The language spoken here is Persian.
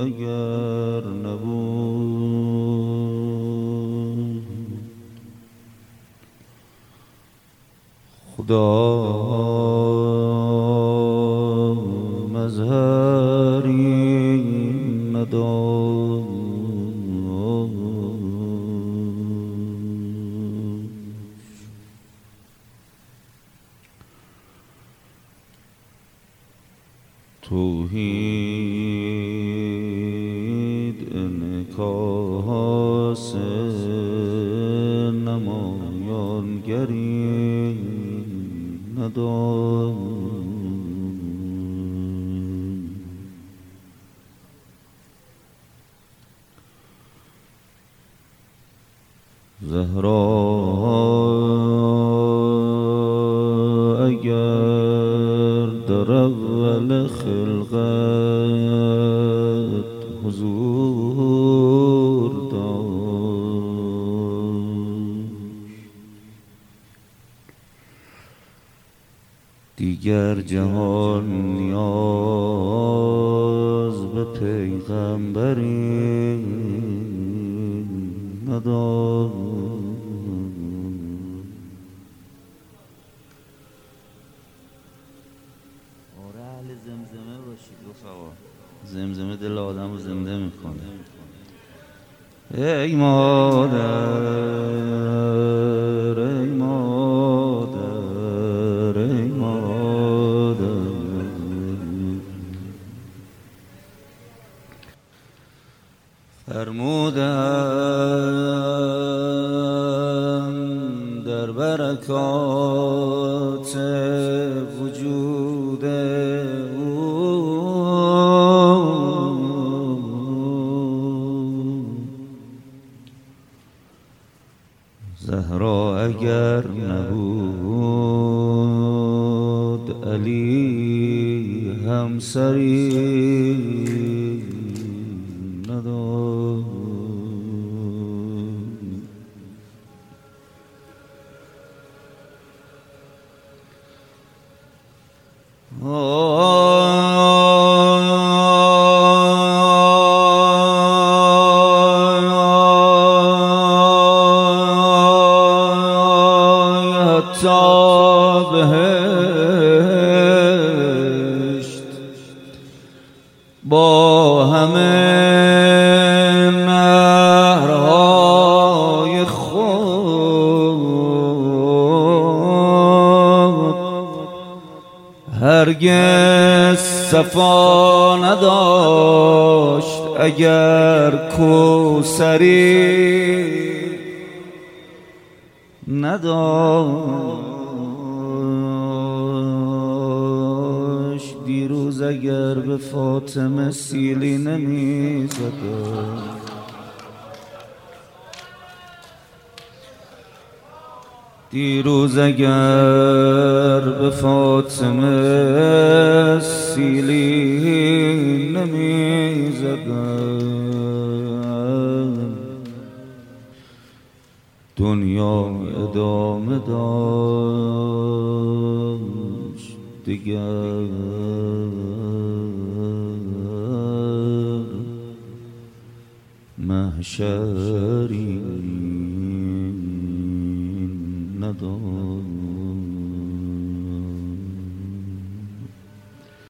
اگر نبود خدا مظهری نداشت توحید انعکاس نمایانگری نداشت زهرا اگر در اول خلقت حضور داشت دیگر جهان نیاز به پیغمبری نداشت زمزمه باشید رفقا زمزمه دل آدم رو زنده میکنه ای مادر ای مادر ای مادر فرمودم در برکات وجود زهرا اگر نبود علی همسری نداشت بهشت با همه نهرهای خود هرگز صفا نداشت اگر کوثری نداشت دیروز اگر به فاطمه سیلی نمیزد دیروز اگر به فاطمه سیلی نمیزد دنیا ادامه داشت دیگر محشری نداشت